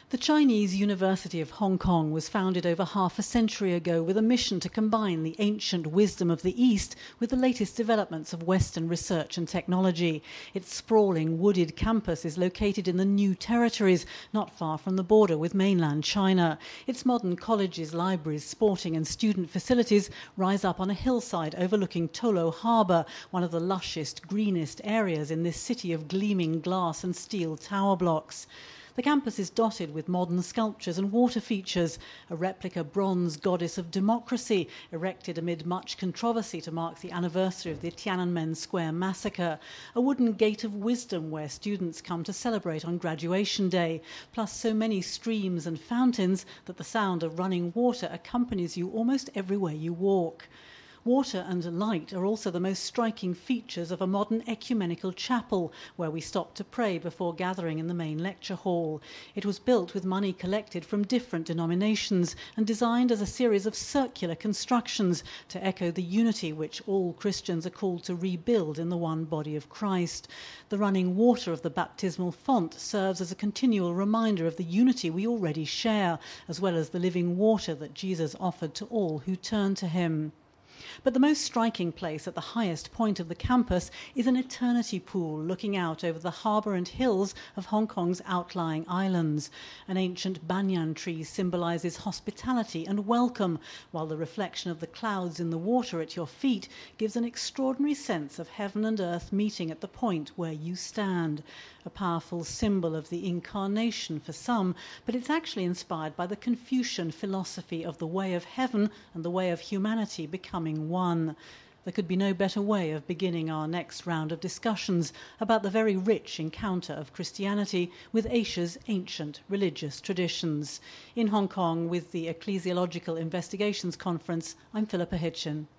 The Chinese University of Hong Kong was founded over half a century ago with a mission to combine the ancient wisdom of the East with the latest developments of Western research and technology. Its sprawling wooded campus is located in the New Territories, not far from the border with mainland China. Its modern colleges, libraries, sporting and student facilities rise up on a hillside overlooking Tolo Harbour, one of the lushest, greenest areas in this city of gleaming glass and steel tower blocks. The campus is dotted with modern sculptures and water features, a replica bronze goddess of democracy, erected amid much controversy to mark the anniversary of the Tiananmen Square massacre, a wooden gate of wisdom where students come to celebrate on graduation day, plus so many streams and fountains that the sound of running water accompanies you almost everywhere you walk. Water and light are also the most striking features of a modern ecumenical chapel, where we stop to pray before gathering in the main lecture hall. It was built with money collected from different denominations and designed as a series of circular constructions to echo the unity which all Christians are called to rebuild in the one body of Christ. The running water of the baptismal font serves as a continual reminder of the unity we already share, as well as the living water that Jesus offered to all who turn to him. But the most striking place at the highest point of the campus is an eternity pool looking out over the harbour and hills of Hong Kong's outlying islands. An ancient banyan tree symbolises hospitality and welcome, while the reflection of the clouds in the water at your feet gives an extraordinary sense of heaven and earth meeting at the point where you stand. A powerful symbol of the incarnation for some, but it's actually inspired by the Confucian philosophy of the way of heaven and the way of humanity becoming one. There could be no better way of beginning our next round of discussions about the very rich encounter of Christianity with Asia's ancient religious traditions. In Hong Kong with the Ecclesiological Investigations Conference, I'm Philippa Hitchin.